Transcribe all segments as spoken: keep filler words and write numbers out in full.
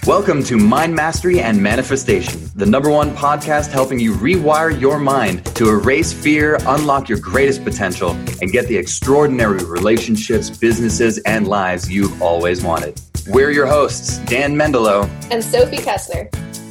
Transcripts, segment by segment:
Welcome to Mind Mastery and Manifestation, the number one podcast helping you rewire your mind to erase fear, unlock your greatest potential, and get the extraordinary relationships, businesses, and lives you've always wanted. We're your hosts, Dan Mendelow and Sophie Kessler.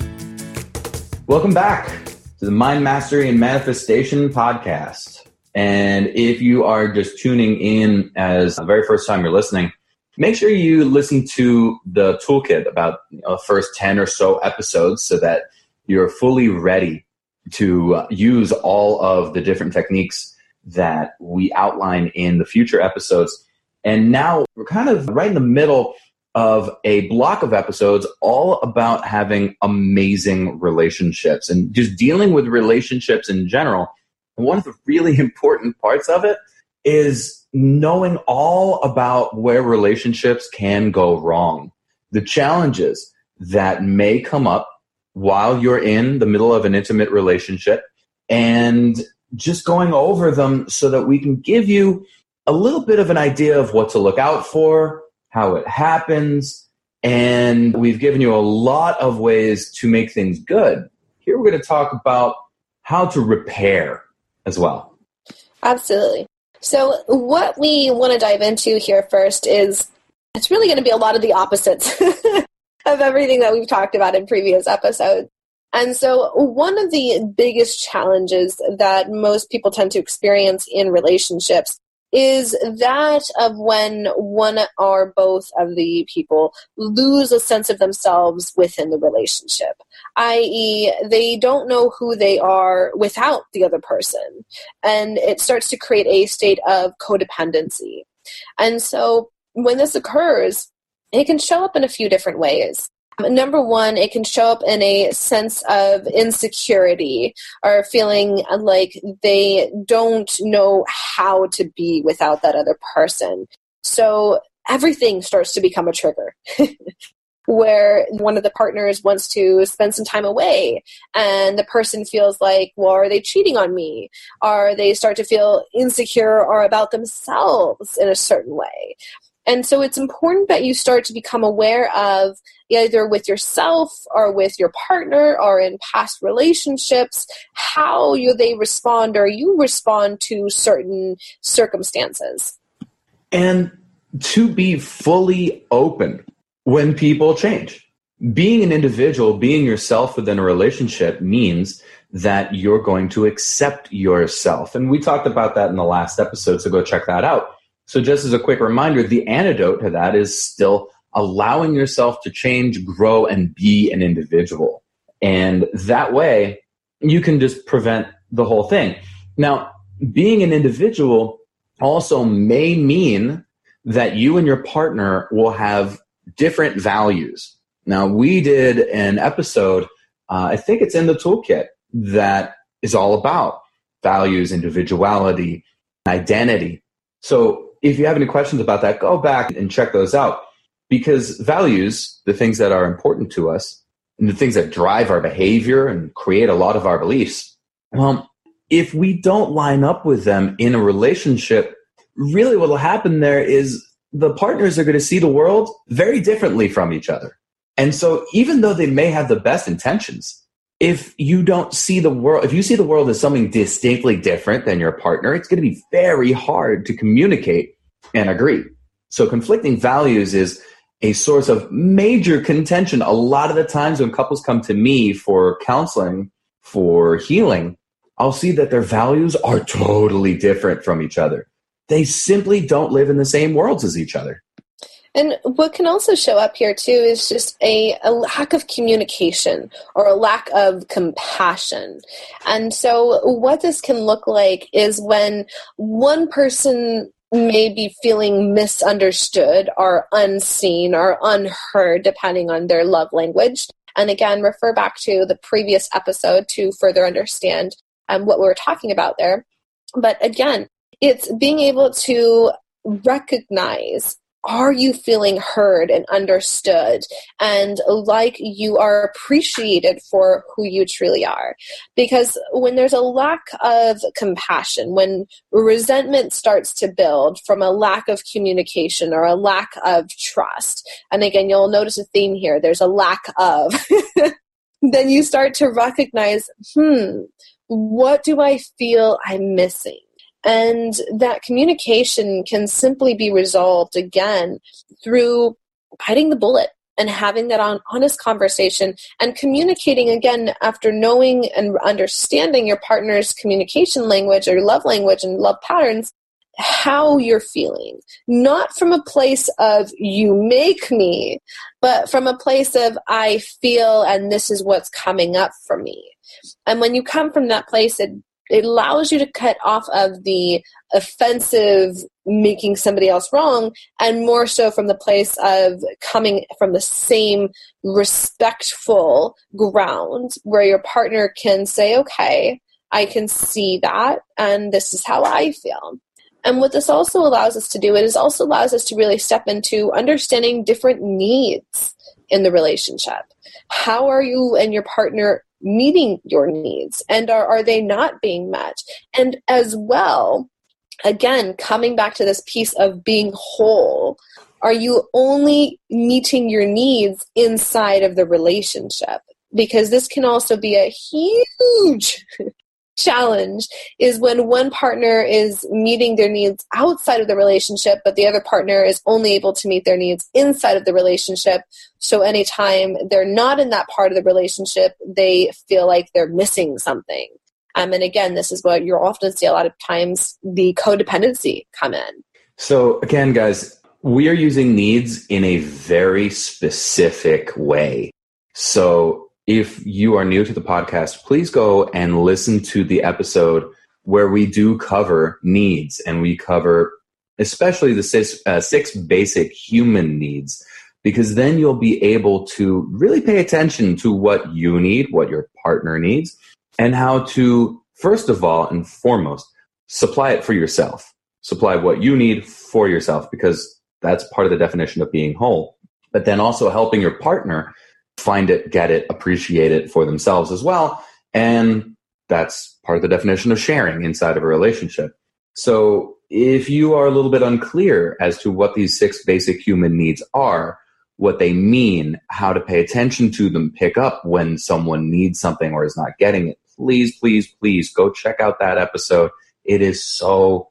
Welcome back to the Mind Mastery and Manifestation podcast. And if you are just tuning in as the very first time you're listening, make sure you listen to the toolkit about you know, the first ten or so episodes so that you're fully ready to uh, use all of the different techniques that we outline in the future episodes. And now we're kind of right in the middle of a block of episodes all about having amazing relationships and just dealing with relationships in general. And one of the really important parts of it is knowing all about where relationships can go wrong, the challenges that may come up while you're in the middle of an intimate relationship, and just going over them so that we can give you a little bit of an idea of what to look out for, how it happens, and we've given you a lot of ways to make things good. Here we're going to talk about how to repair as well. Absolutely. So what we want to dive into here first is it's really going to be a lot of the opposites of everything that we've talked about in previous episodes. And so one of the biggest challenges that most people tend to experience in relationships is that of when one or both of the people lose a sense of themselves within the relationship, that is they don't know who they are without the other person. And it starts to create a state of codependency. And so when this occurs, it can show up in a few different ways. Number one, it can show up in a sense of insecurity or feeling like they don't know how to be without that other person. So everything starts to become a trigger where one of the partners wants to spend some time away and the person feels like, well, are they cheating on me? Or they start to feel insecure or about themselves in a certain way. And so it's important that you start to become aware of, either with yourself or with your partner or in past relationships, how you, they respond or you respond to certain circumstances. And to be fully open when people change. Being an individual, being yourself within a relationship means that you're going to accept yourself. And we talked about that in the last episode, so go check that out. So just as a quick reminder, the antidote to that is still allowing yourself to change, grow, and be an individual. And that way, you can just prevent the whole thing. Now, being an individual also may mean that you and your partner will have different values. Now, we did an episode, uh, I think it's in the toolkit, that is all about values, individuality, identity. So if you have any questions about that, go back and check those out. Because values, the things that are important to us, and the things that drive our behavior and create a lot of our beliefs, well, if we don't line up with them in a relationship, really what will happen there is the partners are going to see the world very differently from each other. And so even though they may have the best intentions, if you don't see the world, if you see the world as something distinctly different than your partner, it's going to be very hard to communicate and agree. So conflicting values is a source of major contention. A lot of the times when couples come to me for counseling, for healing, I'll see that their values are totally different from each other. They simply don't live in the same worlds as each other. And what can also show up here, too, is just a, a lack of communication or a lack of compassion. And so what this can look like is when one person may be feeling misunderstood or unseen or unheard, depending on their love language. And again, refer back to the previous episode to further understand um, what we were talking about there. But again, it's being able to recognize are you feeling heard and understood and like you are appreciated for who you truly are? Because when there's a lack of compassion, when resentment starts to build from a lack of communication or a lack of trust, and again, you'll notice a theme here, there's a lack of, then you start to recognize, hmm, what do I feel I'm missing? And that communication can simply be resolved, again, through biting the bullet and having that on, honest conversation and communicating, again, after knowing and understanding your partner's communication language or love language and love patterns, how you're feeling. Not from a place of you make me, but from a place of I feel and this is what's coming up for me. And when you come from that place, it It allows you to cut off of the offensive making somebody else wrong and more so from the place of coming from the same respectful ground where your partner can say, okay, I can see that and this is how I feel. And what this also allows us to do, it is also allows us to really step into understanding different needs in the relationship. How are you and your partner meeting your needs, and are, are they not being met? And as well, again, coming back to this piece of being whole, are you only meeting your needs inside of the relationship? Because this can also be a huge challenge, is when one partner is meeting their needs outside of the relationship, but the other partner is only able to meet their needs inside of the relationship. So anytime they're not in that part of the relationship, they feel like they're missing something. Um, and again, this is what you'll often see a lot of times, the codependency come in. So again, guys, we are using needs in a very specific way. So if you are new to the podcast, please go and listen to the episode where we do cover needs, and we cover especially the six, uh, six basic human needs, because then you'll be able to really pay attention to what you need, what your partner needs, and how to, first of all and foremost, supply it for yourself. Supply what you need for yourself, because that's part of the definition of being whole. But then also helping your partner find it, get it, appreciate it for themselves as well. And that's part of the definition of sharing inside of a relationship. So if you are a little bit unclear as to what these six basic human needs are, what they mean, how to pay attention to them, pick up when someone needs something or is not getting it, please, please, please go check out that episode. It is so,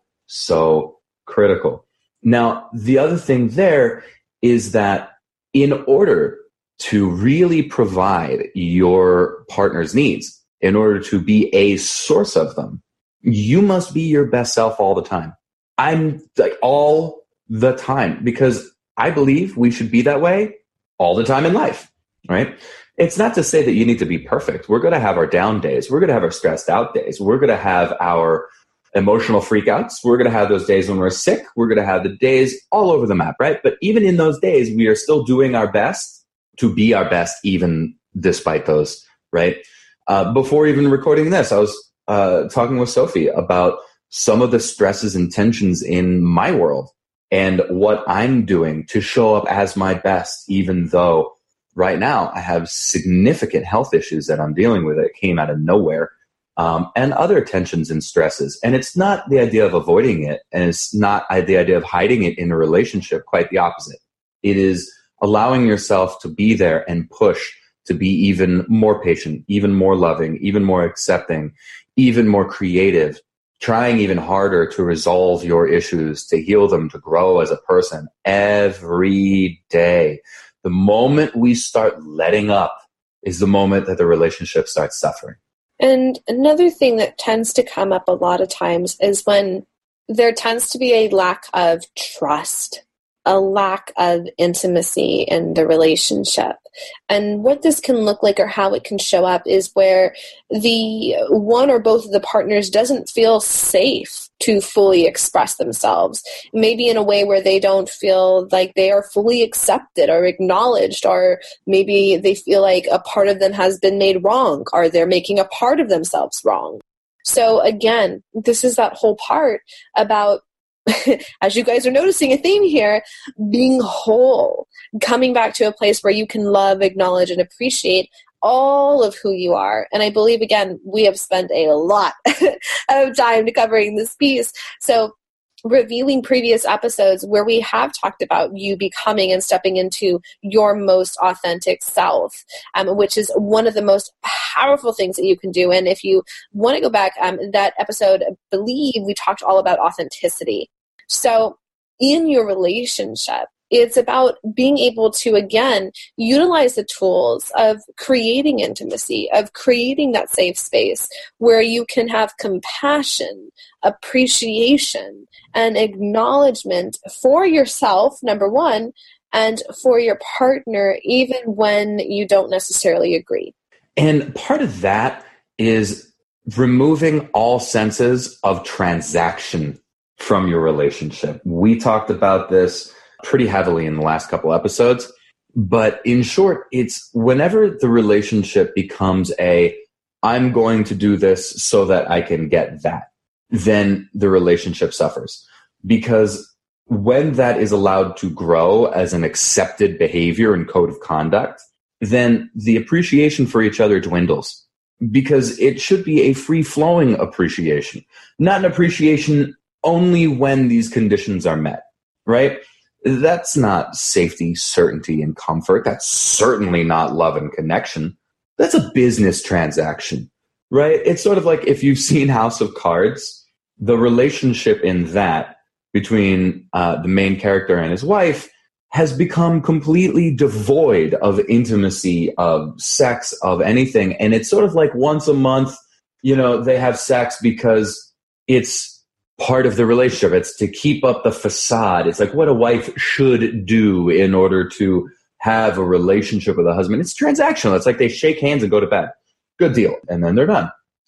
so critical. Now, the other thing there is that in order to really provide your partner's needs, in order to be a source of them, you must be your best self all the time. I'm like all the time, because I believe we should be that way all the time in life, right? It's not to say that you need to be perfect. We're going to have our down days. We're going to have our stressed out days. We're going to have our emotional freakouts. We're going to have those days when we're sick. We're going to have the days all over the map, right? But even in those days, we are still doing our best to be our best, even despite those, right? Uh, before even recording this, I was uh, talking with Sophie about some of the stresses and tensions in my world and what I'm doing to show up as my best, even though right now I have significant health issues that I'm dealing with that came out of nowhere, um, and other tensions and stresses. And it's not the idea of avoiding it, and it's not the idea of hiding it in a relationship, quite the opposite. It is allowing yourself to be there and push to be even more patient, even more loving, even more accepting, even more creative, trying even harder to resolve your issues, to heal them, to grow as a person every day. The moment we start letting up is the moment that the relationship starts suffering. And another thing that tends to come up a lot of times is when there tends to be a lack of trust, a lack of intimacy in the relationship. And what this can look like or how it can show up is where the one or both of the partners doesn't feel safe to fully express themselves, maybe in a way where they don't feel like they are fully accepted or acknowledged, or maybe they feel like a part of them has been made wrong, or they're making a part of themselves wrong. So again, this is that whole part about as you guys are noticing a theme here, being whole, coming back to a place where you can love, acknowledge, and appreciate all of who you are. And I believe, again, we have spent a lot of time covering this piece. So reviewing previous episodes where we have talked about you becoming and stepping into your most authentic self, um, which is one of the most powerful things that you can do. And if you want to go back, um, that episode, I believe we talked all about authenticity. So in your relationship, it's about being able to, again, utilize the tools of creating intimacy, of creating that safe space where you can have compassion, appreciation, and acknowledgement for yourself, number one, and for your partner, even when you don't necessarily agree. And part of that is removing all senses of transaction from your relationship. We talked about this pretty heavily in the last couple episodes, but in short, it's whenever the relationship becomes a, I'm going to do this so that I can get that, then the relationship suffers. Because when that is allowed to grow as an accepted behavior and code of conduct, then the appreciation for each other dwindles. Because it should be a free-flowing appreciation, not an appreciation only when these conditions are met, right? That's not safety, certainty, and comfort. That's certainly not love and connection. That's a business transaction, right? It's sort of like if you've seen House of Cards, the relationship in that between uh, the main character and his wife has become completely devoid of intimacy, of sex, of anything. And it's sort of like once a month, you know, they have sex because it's part of the relationship. It's to keep up the facade. It's like what a wife should do in order to have a relationship with a husband. It's transactional. It's like they shake hands and go to bed. Good deal. And then they're done.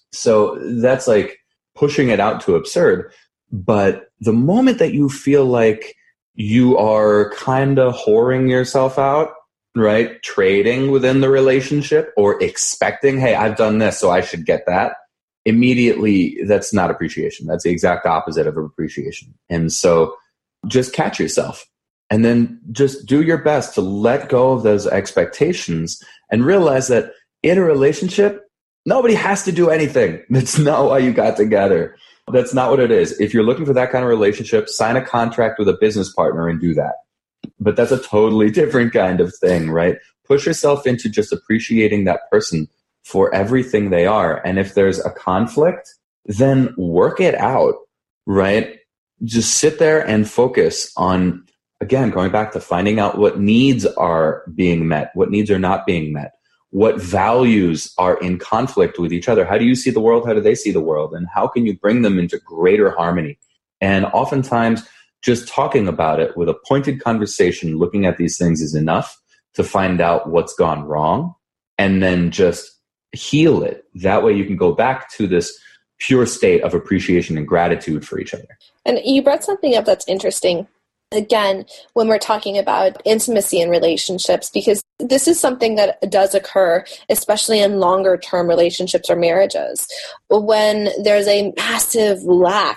So that's like pushing it out to absurd. But the moment that you feel like you are kind of whoring yourself out, right? Trading within the relationship or expecting, hey, I've done this, so I should get that. Immediately, that's not appreciation. That's the exact opposite of appreciation. And so just catch yourself and then just do your best to let go of those expectations and realize that in a relationship, nobody has to do anything. That's not why you got together. That's not what it is. If you're looking for that kind of relationship, sign a contract with a business partner and do that. But that's a totally different kind of thing, right? Push yourself into just appreciating that person for everything they are. And if there's a conflict, then work it out, right? Just sit there and focus on, again, going back to finding out what needs are being met, what needs are not being met, what values are in conflict with each other. How do you see the world? How do they see the world? And how can you bring them into greater harmony? And oftentimes, just talking about it with a pointed conversation, looking at these things is enough to find out what's gone wrong and then just heal it. That way you can go back to this pure state of appreciation and gratitude for each other. And you brought something up that's interesting. Again, when we're talking about intimacy in relationships, because this is something that does occur, especially in longer term relationships or marriages, when there's a massive lack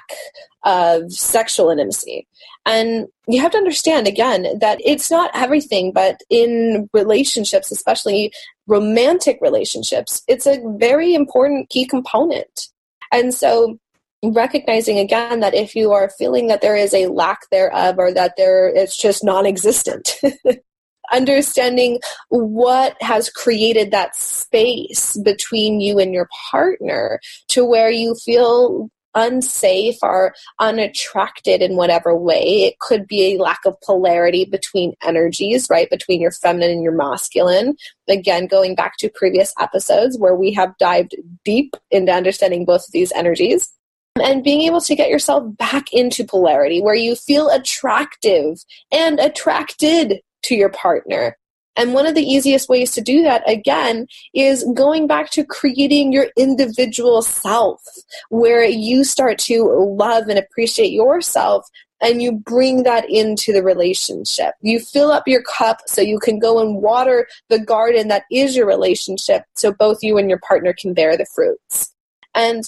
of sexual intimacy. And you have to understand, again, that it's not everything, but in relationships, especially romantic relationships, it's a very important key component. And so recognizing, again, that if you are feeling that there is a lack thereof or that there it's just non-existent, understanding what has created that space between you and your partner to where you feel unsafe or unattracted in whatever way. It could be a lack of polarity between energies, right? Between your feminine and your masculine. Again, going back to previous episodes where we have dived deep into understanding both of these energies. And being able to get yourself back into polarity where you feel attractive and attracted to your partner. And one of the easiest ways to do that, again, is going back to creating your individual self, where you start to love and appreciate yourself and you bring that into the relationship. You fill up your cup so you can go and water the garden that is your relationship so both you and your partner can bear the fruits. And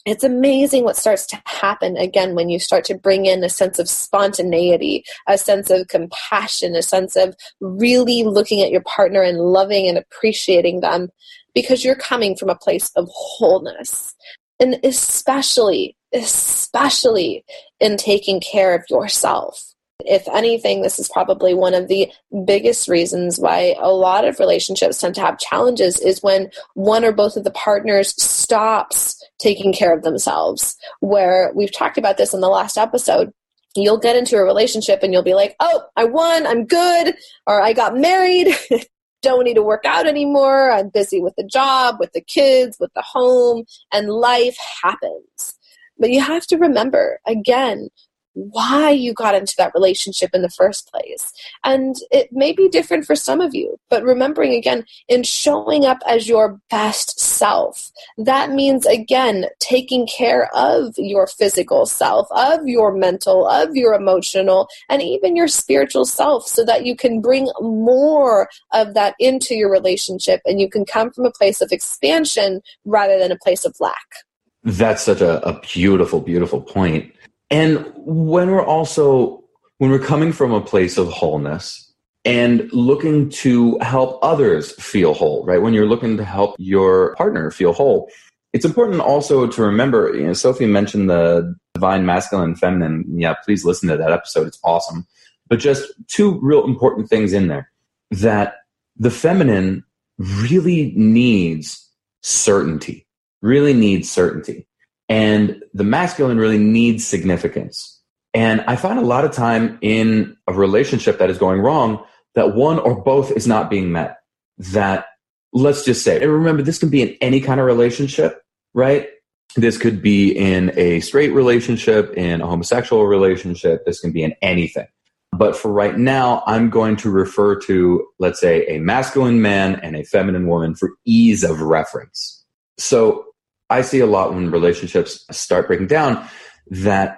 it's amazing what starts to happen again when you start to bring in a sense of spontaneity, a sense of compassion, a sense of really looking at your partner and loving and appreciating them, because you're coming from a place of wholeness. And especially, especially in taking care of yourself. If anything, this is probably one of the biggest reasons why a lot of relationships tend to have challenges, is when one or both of the partners stops taking care of themselves. Where we've talked about this in the last episode, you'll get into a relationship and you'll be like, oh, I won, I'm good, or I got married, don't need to work out anymore, I'm busy with the job, with the kids, with the home, and life happens. But you have to remember, again, why you got into that relationship in the first place. And it may be different for some of you, but remembering again, in showing up as your best self, that means, again, taking care of your physical self, of your mental, of your emotional, and even your spiritual self, so that you can bring more of that into your relationship and you can come from a place of expansion rather than a place of lack. That's such a, a beautiful, beautiful point. And when we're also, when we're coming from a place of wholeness and looking to help others feel whole, right? When you're looking to help your partner feel whole, it's important also to remember, you know, Sophie mentioned the divine masculine and feminine. Yeah, please listen to that episode. It's awesome. But just two real important things in there, that the feminine really needs certainty, really needs certainty. And the masculine really needs significance. And I find a lot of time in a relationship that is going wrong, that one or both is not being met. That, let's just say, and remember, this can be in any kind of relationship, right? This could be in a straight relationship, in a homosexual relationship. This can be in anything. But for right now, I'm going to refer to, let's say, a masculine man and a feminine woman for ease of reference. So I see a lot when relationships start breaking down that,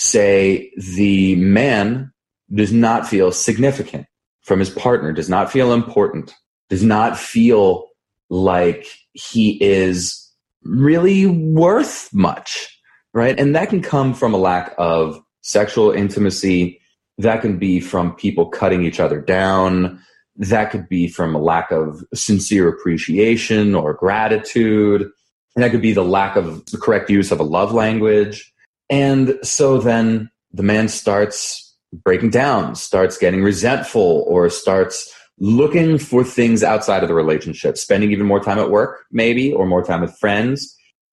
say, the man does not feel significant from his partner, does not feel important, does not feel like he is really worth much, right? And that can come from a lack of sexual intimacy. That can be from people cutting each other down. That could be from a lack of sincere appreciation or gratitude. And that could be the lack of the correct use of a love language. And so then the man starts breaking down, starts getting resentful, or starts looking for things outside of the relationship, spending even more time at work, maybe, or more time with friends,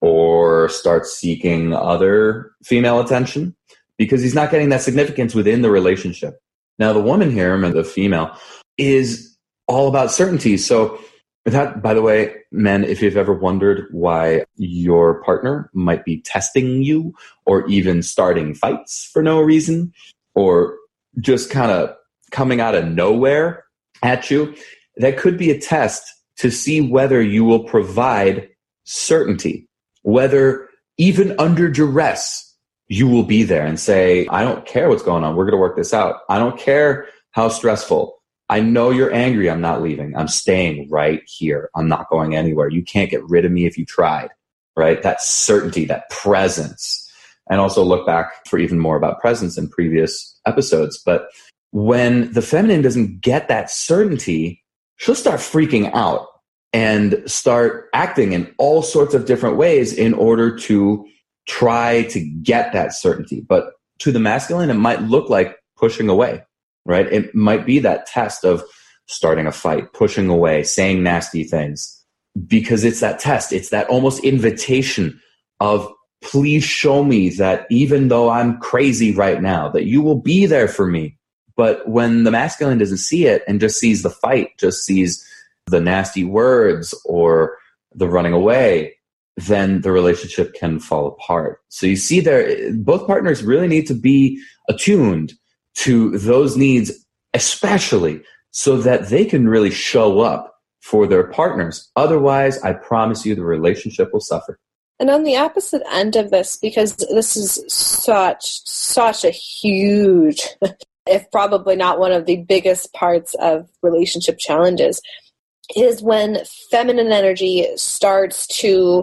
or starts seeking other female attention because he's not getting that significance within the relationship. Now, the woman here, the female, is all about certainty. So that, by the way, men, if you've ever wondered why your partner might be testing you or even starting fights for no reason or just kind of coming out of nowhere at you, that could be a test to see whether you will provide certainty, whether even under duress, you will be there and say, I don't care what's going on. We're going to work this out. I don't care how stressful. I know you're angry. I'm not leaving. I'm staying right here. I'm not going anywhere. You can't get rid of me if you tried, right? That certainty, that presence. And also look back for even more about presence in previous episodes. But when the feminine doesn't get that certainty, she'll start freaking out and start acting in all sorts of different ways in order to try to get that certainty. But to the masculine, it might look like pushing away. Right? It might be that test of starting a fight, pushing away, saying nasty things, because it's that test. It's that almost invitation of, please show me that even though I'm crazy right now, that you will be there for me. But when the masculine doesn't see it and just sees the fight, just sees the nasty words or the running away, then the relationship can fall apart. So you see there, both partners really need to be attuned to those needs, especially so that they can really show up for their partners. Otherwise, I promise you the relationship will suffer. And on the opposite end of this, because this is such, such a huge, if probably not one of the biggest parts of relationship challenges, is when feminine energy starts to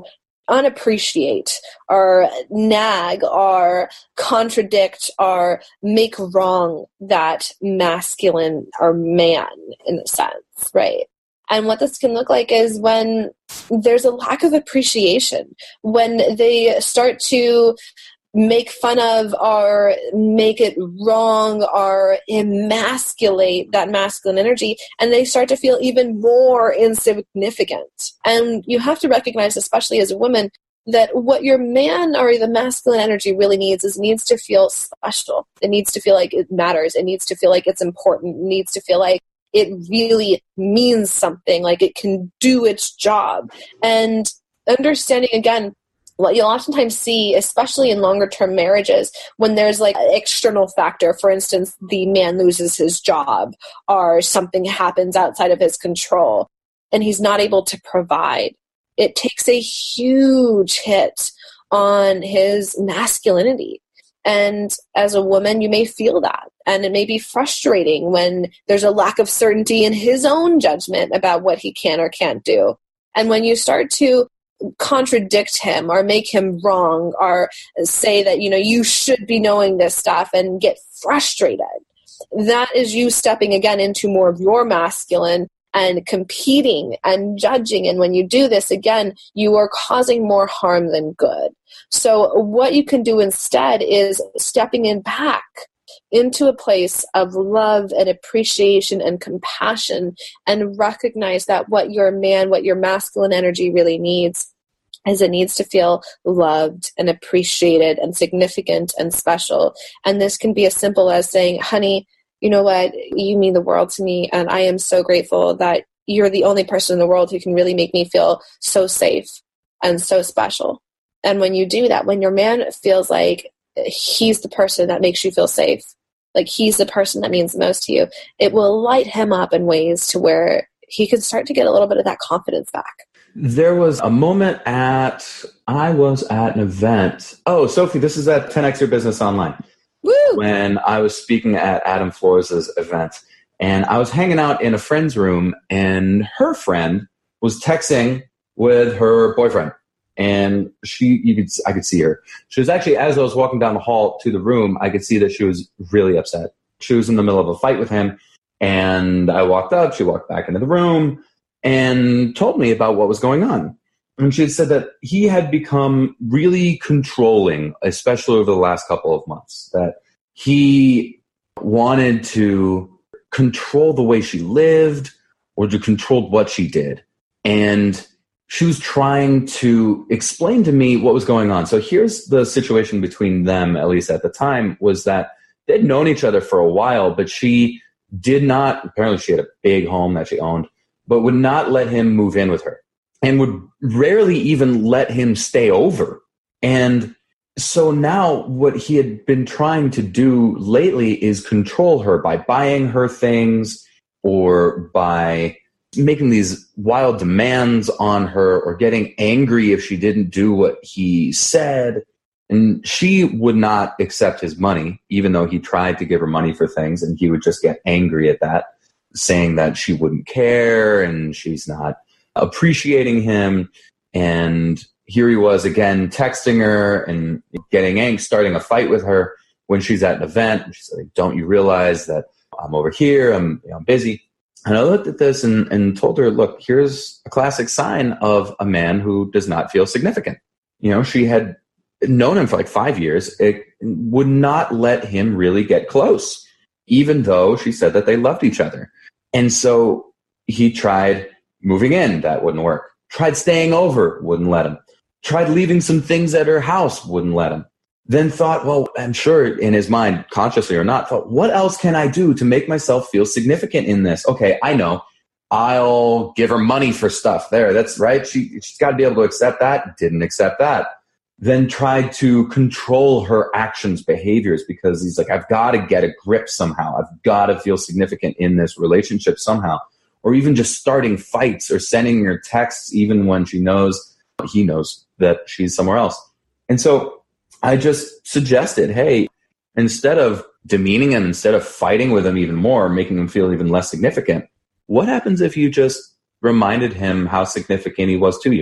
unappreciate or nag or contradict or make wrong that masculine or man in a sense, right? And what this can look like is when there's a lack of appreciation, when they start to make fun of or make it wrong or emasculate that masculine energy, and they start to feel even more insignificant. And you have to recognize, especially as a woman, that what your man or the masculine energy really needs is needs to feel special. It needs to feel like it matters. It needs to feel like it's important. It needs to feel like it really means something, like it can do its job. And understanding, again, what you'll oftentimes see, especially in longer term marriages, when there's like an external factor, for instance, the man loses his job or something happens outside of his control and he's not able to provide, it takes a huge hit on his masculinity. And as a woman, you may feel that. And it may be frustrating when there's a lack of certainty in his own judgment about what he can or can't do. And when you start to contradict him or make him wrong or say that, you know, you should be knowing this stuff and get frustrated, that is you stepping again into more of your masculine and competing and judging. And when you do this, again, you are causing more harm than good. So what you can do instead is stepping in back into a place of love and appreciation and compassion, and recognize that what your man, what your masculine energy really needs is it needs to feel loved and appreciated and significant and special. And this can be as simple as saying, honey, you know what, you mean the world to me, and I am so grateful that you're the only person in the world who can really make me feel so safe and so special. And when you do that, when your man feels like he's the person that makes you feel safe, like he's the person that means the most to you, it will light him up in ways to where he can start to get a little bit of that confidence back. There was a moment at, I was at an event. Oh, Sophie, this is at ten X Your Business Online. Woo! When I was speaking at Adam Flores' event. And I was hanging out in a friend's room, and her friend was texting with her boyfriend. And she, you could, I could see her. She was actually, as I was walking down the hall to the room, I could see that she was really upset. She was in the middle of a fight with him. And I walked up, she walked back into the room and told me about what was going on. And she had said that he had become really controlling, especially over the last couple of months, that he wanted to control the way she lived or to control what she did. And she was trying to explain to me what was going on. So here's the situation between them, at least at the time, was that they'd known each other for a while, but she did not, apparently she had a big home that she owned, but would not let him move in with her and would rarely even let him stay over. And so now what he had been trying to do lately is control her by buying her things or by making these wild demands on her or getting angry if she didn't do what he said. And she would not accept his money, even though he tried to give her money for things, and he would just get angry at that, saying that she wouldn't care and she's not appreciating him. And here he was again texting her and getting angry, starting a fight with her when she's at an event. And she's like, don't you realize that I'm over here, I'm, you know, I'm busy. And I looked at this and, and told her, look, here's a classic sign of a man who does not feel significant. You know, she had known him for like five years. It would not let him really get close, even though she said that they loved each other. And so he tried moving in. That wouldn't work. Tried staying over. Wouldn't let him. Tried leaving some things at her house. Wouldn't let him. Then thought, well, I'm sure in his mind, consciously or not, thought, what else can I do to make myself feel significant in this? Okay, I know. I'll give her money for stuff. There, that's right. She, she's got to be able to accept that. Didn't accept that. Then tried to control her actions, behaviors, because he's like, I've got to get a grip somehow. I've got to feel significant in this relationship somehow. Or even just starting fights or sending her texts even when she knows, he knows that she's somewhere else. And so I just suggested, hey, instead of demeaning him, instead of fighting with him even more, making him feel even less significant, what happens if you just reminded him how significant he was to you?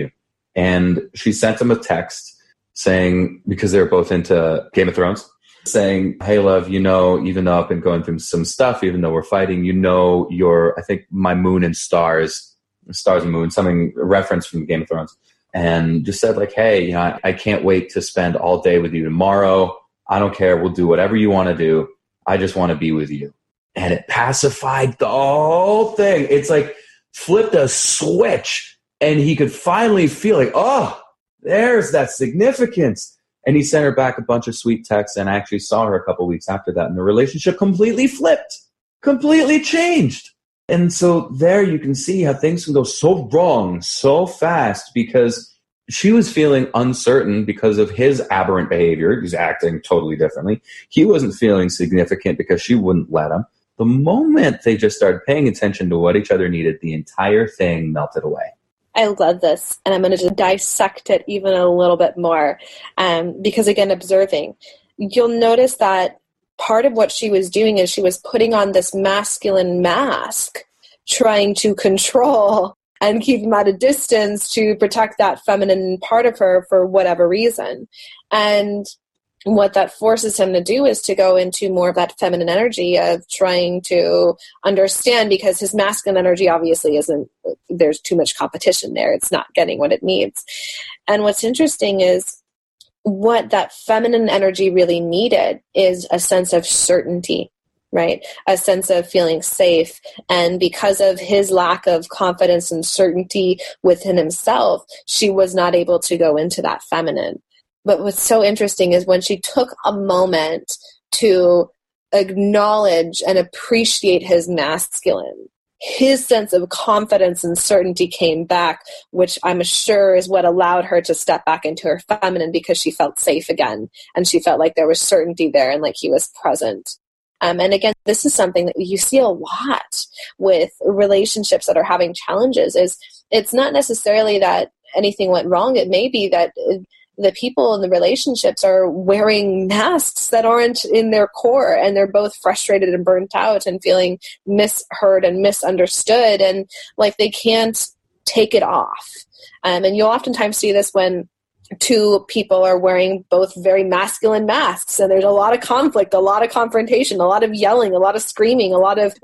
And she sent him a text saying, because they were both into Game of Thrones, saying, hey, love, you know, even though I've been going through some stuff, even though we're fighting, you know, you're, I think, my moon and stars, stars and moon, something, a reference from Game of Thrones. And just said, like, hey, you know, I, I can't wait to spend all day with you tomorrow. I don't care. We'll do whatever you want to do. I just want to be with you. And it pacified the whole thing. It's like flipped a switch, and he could finally feel like, oh, there's that significance. And he sent her back a bunch of sweet texts, and I actually saw her a couple weeks after that, and the relationship completely flipped, completely changed. And so there you can see how things can go so wrong so fast, because she was feeling uncertain because of his aberrant behavior. He's acting totally differently. He wasn't feeling significant because she wouldn't let him. The moment they just started paying attention to what each other needed, the entire thing melted away. I love this, and I'm going to just dissect it even a little bit more, um, because, again, observing, you'll notice that part of what she was doing is she was putting on this masculine mask, trying to control and keep him at a distance to protect that feminine part of her for whatever reason. And what that forces him to do is to go into more of that feminine energy of trying to understand, because his masculine energy obviously isn't, there's too much competition there. It's not getting what it needs. And what's interesting is what that feminine energy really needed is a sense of certainty, right? A sense of feeling safe. And because of his lack of confidence and certainty within himself, she was not able to go into that feminine. But what's so interesting is when she took a moment to acknowledge and appreciate his masculine, his sense of confidence and certainty came back, which I'm sure is what allowed her to step back into her feminine, because she felt safe again. And she felt like there was certainty there and like he was present. Um, and again, this is something that you see a lot with relationships that are having challenges. Is it's not necessarily that anything went wrong. It may be that the people in the relationships are wearing masks that aren't in their core, and they're both frustrated and burnt out and feeling misheard and misunderstood, and like they can't take it off. Um, and you'll oftentimes see this when two people are wearing both very masculine masks, and there's a lot of conflict, a lot of confrontation, a lot of yelling, a lot of screaming, a lot of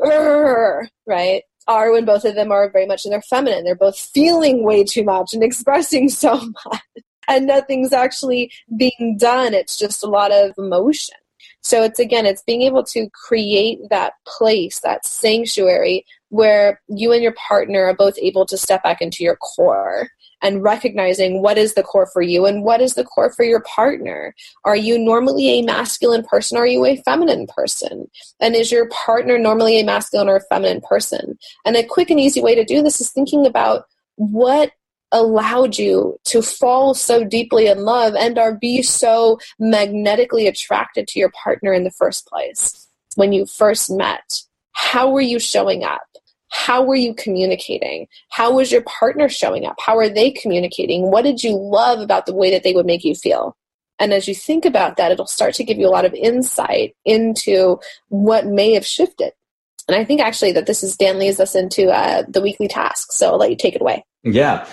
right? Or when both of them are very much in their feminine. They're both feeling way too much and expressing so much, and nothing's actually being done. It's just a lot of emotion. So it's, again, it's being able to create that place, that sanctuary where you and your partner are both able to step back into your core and recognizing what is the core for you and what is the core for your partner. Are you normally a masculine person? Or are you a feminine person? And is your partner normally a masculine or a feminine person? And a quick and easy way to do this is thinking about what allowed you to fall so deeply in love and or be so magnetically attracted to your partner in the first place. When you first met, how were you showing up? How were you communicating? How was your partner showing up? How are they communicating? What did you love about the way that they would make you feel? And as you think about that, it'll start to give you a lot of insight into what may have shifted. And I think actually that this is, Dan leads us into uh, the weekly task. So I'll let you take it away. Yeah.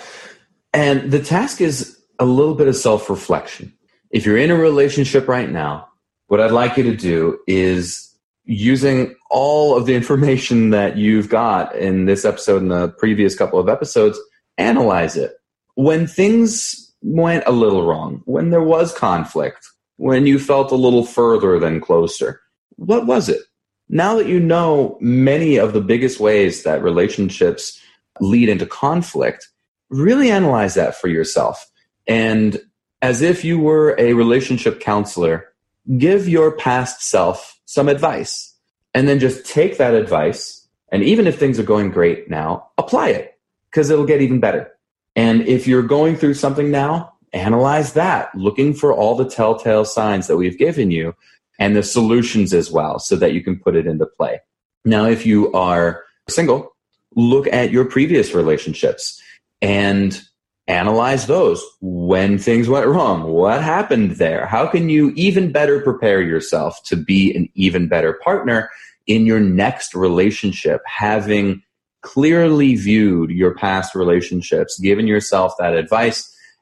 And the task is a little bit of self-reflection. If you're in a relationship right now, what I'd like you to do is, using all of the information that you've got in this episode and the previous couple of episodes, analyze it. When things went a little wrong, when there was conflict, when you felt a little further than closer, what was it? Now that you know many of the biggest ways that relationships lead into conflict, really analyze that for yourself. And as if you were a relationship counselor, give your past self some advice. And then just take that advice, and even if things are going great now, apply it, because it'll get even better. And if you're going through something now, analyze that, looking for all the telltale signs that we've given you and the solutions as well, so that you can put it into play. Now, if you are single, look at your previous relationships and analyze those. When things went wrong, what happened there? How can you even better prepare yourself to be an even better partner in your next relationship, having clearly viewed your past relationships, given yourself that advice,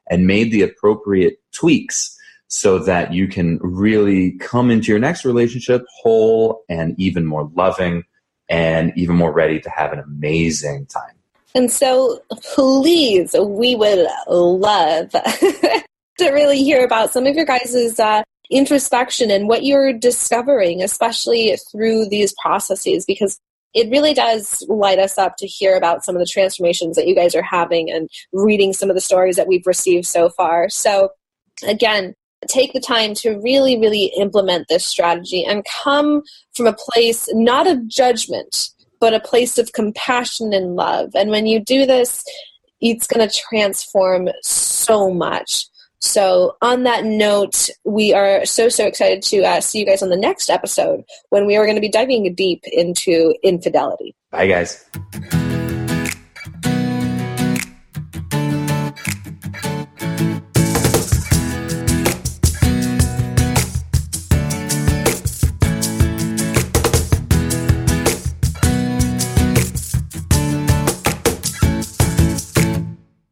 and made the appropriate tweaks so that you can really come into your next relationship whole and even more loving and even more ready to have an amazing time. And so please, we would love to really hear about some of your guys' uh, introspection and what you're discovering, especially through these processes, because it really does light us up to hear about some of the transformations that you guys are having and reading some of the stories that we've received so far. So again, take the time to really, really implement this strategy and come from a place not of judgment, but a place of compassion and love. And when you do this, it's going to transform so much. So on that note, we are so, so excited to uh, see you guys on the next episode when we are going to be diving deep into infidelity. Bye, guys.